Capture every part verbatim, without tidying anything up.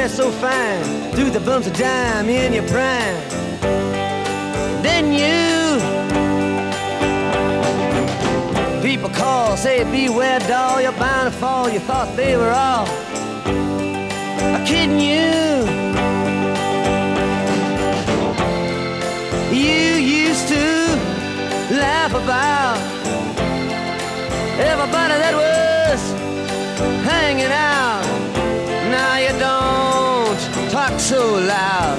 dress so fine, through the bumps of dime in your prime. Then you, people call, say beware doll, you're bound to fall. You thought they were all kidding you. You used to laugh about everybody that was hanging out. Now you don't talk so loud.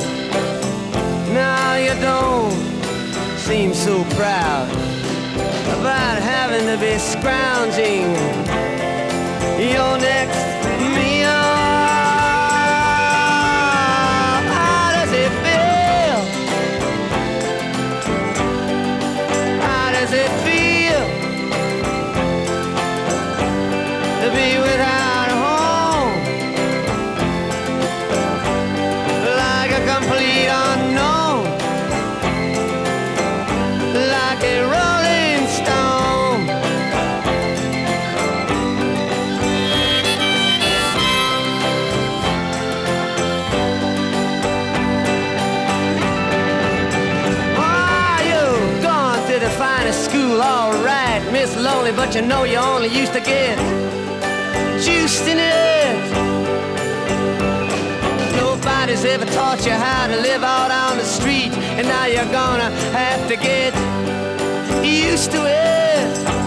Now you don't seem so proud about having to be scrounging your next meal. How does it feel? How does it feel to be without a home, like a complete unknown, like a rolling stone? Oh, you've gone to the finest school, all right, Miss Lonely, but you know you only used to get juiced in it. Nobody's ever taught you how to live out on the street, and now you're gonna have to get used to it.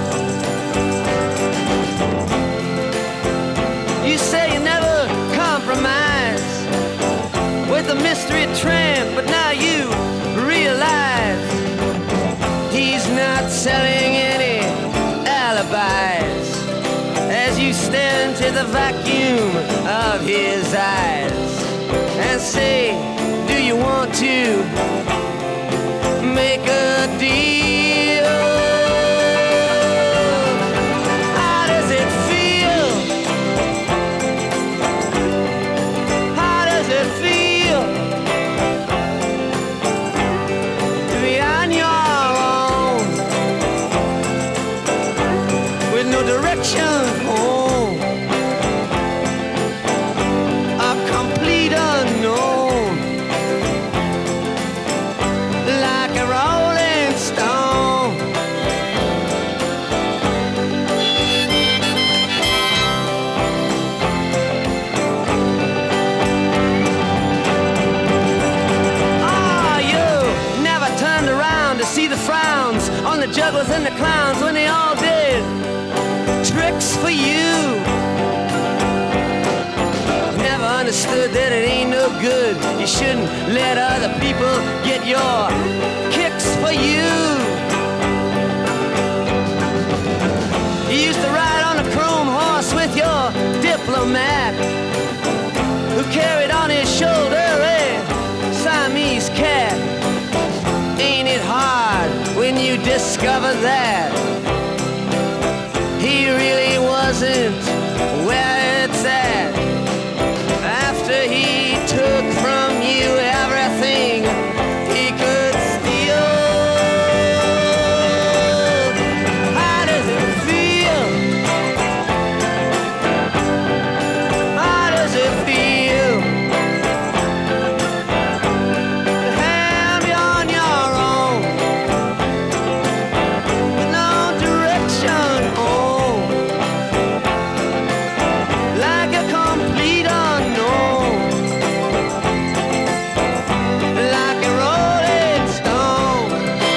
You say you never compromise with the mystery tramp, but now you realize he's not selling any alibis as you stare into the vacuum of his eyes and say, do you want to make a deal? How does it feel? How does it feel to be on your own with no direction home? A complete unknown, like a rolling stone. Oh, you never turned around to see the frowns on the jugglers and the clowns when they all did tricks for you. Never understood that it ain't no good. You shouldn't let other people get your kicks for you. You used to ride on a chrome horse with your diplomat, who carried on his shoulder a Siamese cat. Ain't it hard when you discover that he really wasn't where it's at? After he took from you everything he could steal. How does it feel? How does it feel to have you on your own with no direction home, like a complete unknown, like a rolling stone?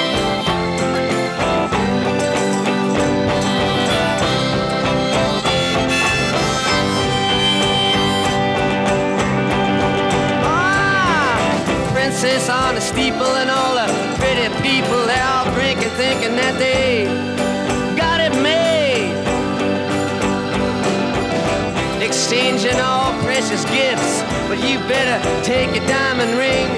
Ah, princess on the steeple and all the pretty people, they're all drinking, thinking that they got it made, exchanging all precious gifts. But you better take your diamond ring